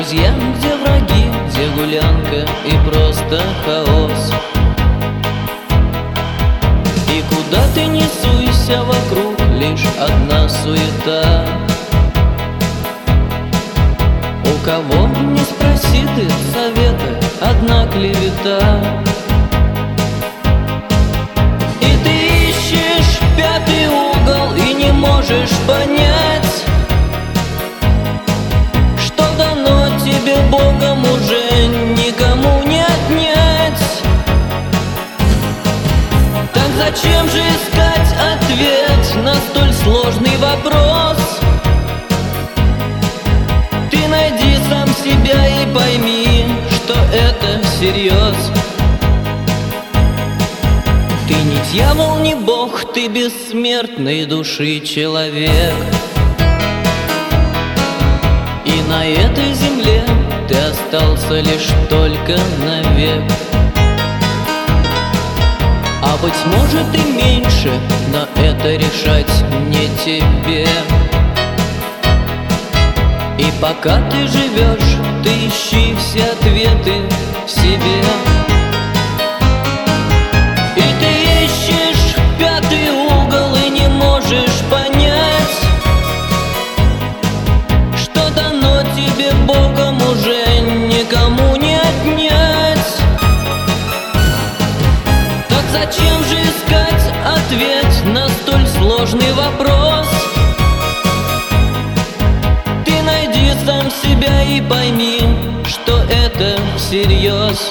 друзья, где враги, где гулянка и просто хаос. И куда ты не суйся, вокруг лишь одна суета. У кого не спроси ты совета, одна клевета. И ты ищешь пятый угол и не можешь понять, что дано тебе Богом уже никому не отнять. Так зачем же искать ответ на столь сложный вопрос? Ты найди сам себя и пойми, что это всерьез. Ты не дьявол, не бог, ты бессмертной души человек. И на этой земле ты остался лишь только навек. А быть может и меньше, но это решать не тебе. И пока ты живешь, ты ищи все ответы в себе. И ты ищешь пятый угол и не можешь понять, что дано тебе Богом уже никому не отнять. Так зачем же искать ответ на столь сложный вопрос? Ты найди сам себя и пойми, что это всерьез.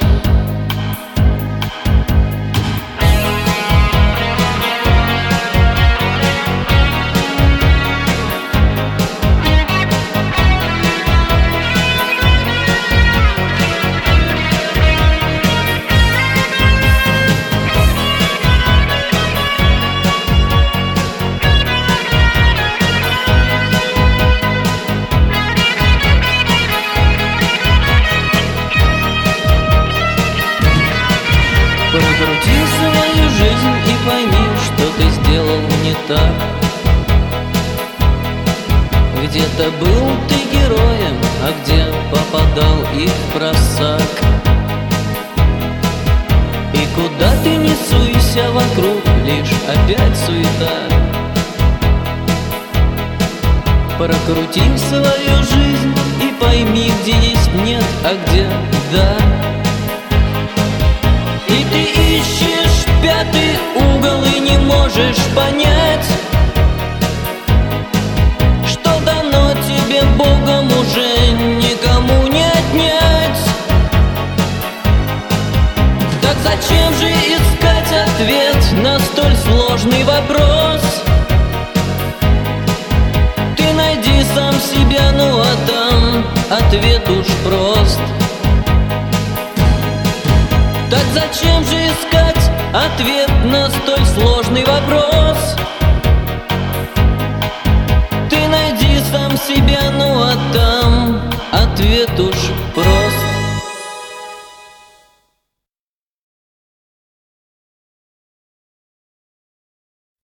Прокрути свою жизнь и пойми, что ты сделал не так. Где-то был ты героем, а где попадал и в просак. И куда ты не суйся, вокруг лишь опять суета. Прокрути свою жизнь и пойми, где есть нет, а где да. И ты ищешь пятый угол и не можешь понять, что дано тебе Богом уже никому не отнять. Так зачем же искать ответ на столь сложный вопрос? Ты найди сам себя, ну а там ответ уж прост. Так зачем же искать ответ на столь сложный вопрос? Ты найди сам себя, ну а там ответ уж прост.